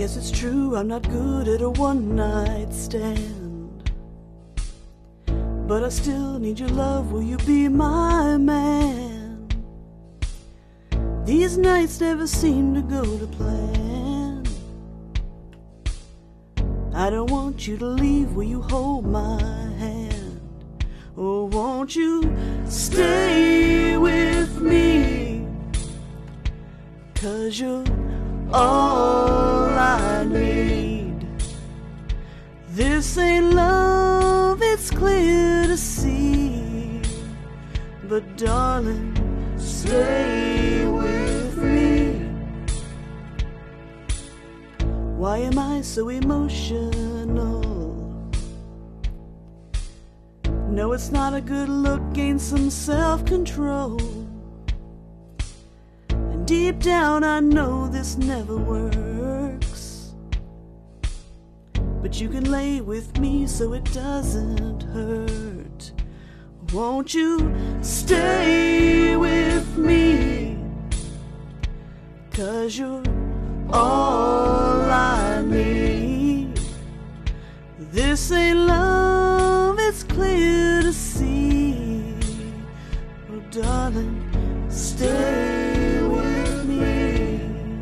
Guess it's true, I'm not good at a one-night stand, but I still need your love, will you be my man? These nights never seem to go to plan. I don't want you to leave, will you hold my hand? Oh, won't you stay with me? 'Cause you're all I need. This ain't love, it's clear to see, but darling, stay with me. Why am I so emotional? No, it's not a good look, gain some self-control. Deep down I know this never works, but you can lay with me so it doesn't hurt. Won't you stay with me? 'Cause you're all I need. This ain't love, it's clear to see. Oh darling, stay with me.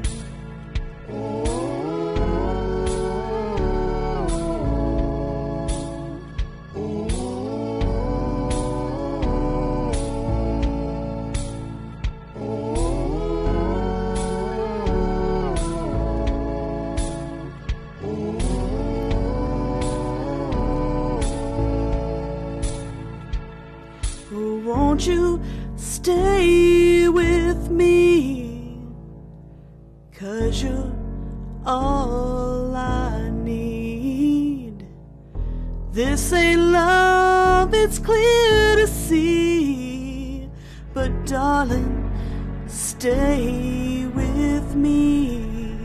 Won't you stay with me? 'Cause you're all I need. This ain't love, it's clear to see, but darling, stay with me.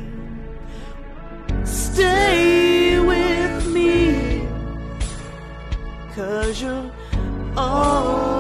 Stay with me, 'cause you're all